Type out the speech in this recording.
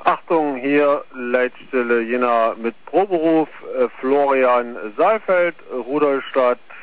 Achtung, hier Leitstelle Jena mit Proberuf, Florian Saalfeld, Rudolstadt